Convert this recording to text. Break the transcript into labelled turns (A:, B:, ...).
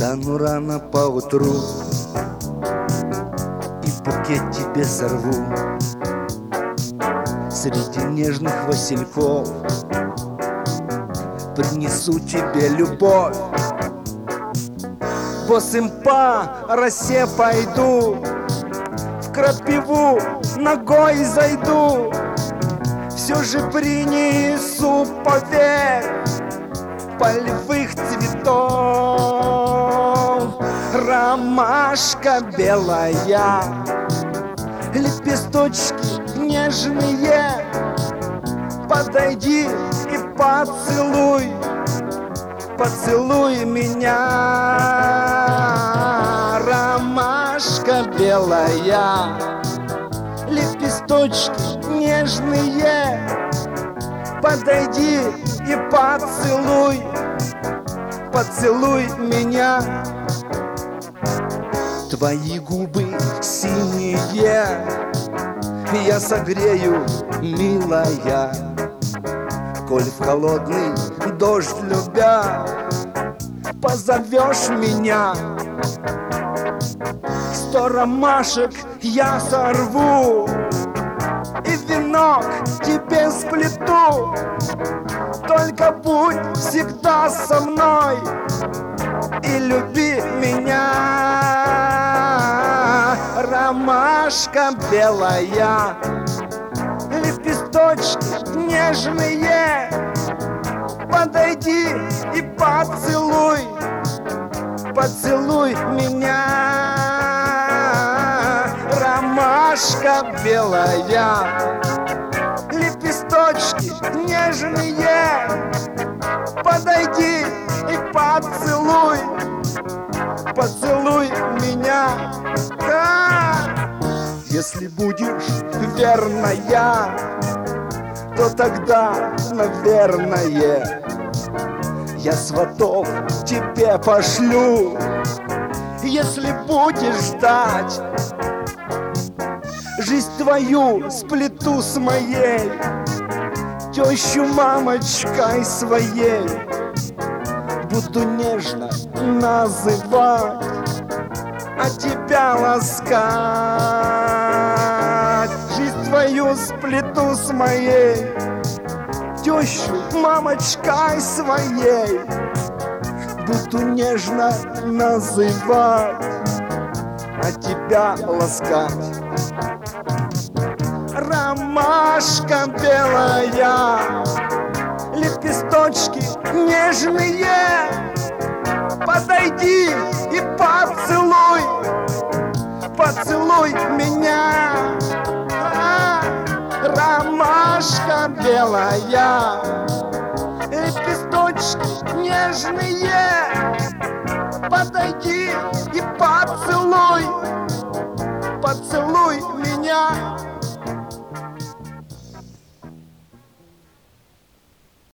A: Встану рано поутру и букет тебе сорву. Среди нежных васильков принесу тебе любовь. Босым по росе пойду, в крапиву ногой зайду. Все же принесу, поверь, полевых цветов. Ромашка белая, лепесточки нежные, подойди и поцелуй, поцелуй меня. Ромашка белая, лепесточки нежные, подойди и поцелуй, поцелуй меня. Твои губы синие я согрею, милая, коль в холодный дождь любя позовешь меня. 100 ромашек я сорву и венок тебе сплету. Только будь всегда со мной и люби меня. Ромашка белая, лепесточки нежные, подойди и поцелуй, поцелуй меня. Ромашка белая, лепесточки нежные, подойди и поцелуй, поцелуй меня. Если будешь верная, то тогда, наверное, я сватов тебе пошлю. Если будешь ждать, жизнь твою сплету с моей, тещу мамочкой своей буду нежно называть, а тебя ласкать. Жизнь твою сплету с моей, тещу мамочкой своей буду нежно называть, а тебя ласкать. Ромашка белая, лепесточки нежные, подойди и поцелуй, поцелуй меня. Ромашка белая, лепесточки нежные, подойди и